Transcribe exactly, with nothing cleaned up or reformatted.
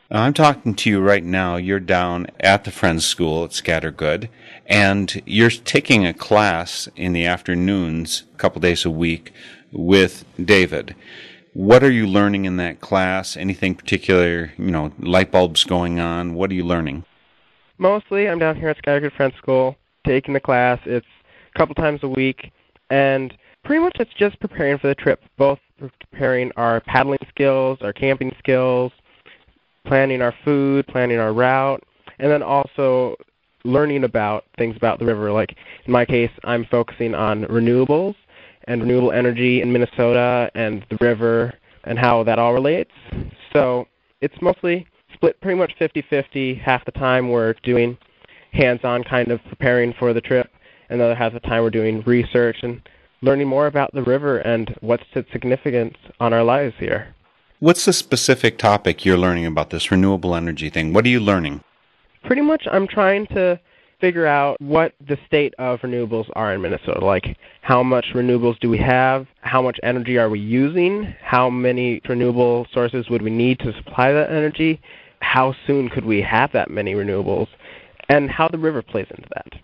I'm talking to you right now. You're down at the Friends School at Scattergood, and you're taking a class in the afternoons, a couple days a week, with David. What are you learning in that class? Anything particular, you know, light bulbs going on? What are you learning? Mostly, I'm down here at Scattergood Friends School, taking the class. It's a couple times a week, and pretty much it's just preparing for the trip, both preparing our paddling skills, our camping skills, planning our food, planning our route, and then also learning about things about the river. Like in my case, I'm focusing on renewables and renewable energy in Minnesota and the river and how that all relates. So it's mostly split pretty much fifty-fifty. Half the time we're doing hands-on kind of preparing for the trip, and the other half of the time we're doing research and learning more about the river and what's its significance on our lives here. What's the specific topic you're learning about this renewable energy thing? What are you learning? Pretty much I'm trying to figure out what the state of renewables are in Minnesota. Like how much renewables do we have? How much energy are we using? How many renewable sources would we need to supply that energy? How soon could we have that many renewables? And how the river plays into that.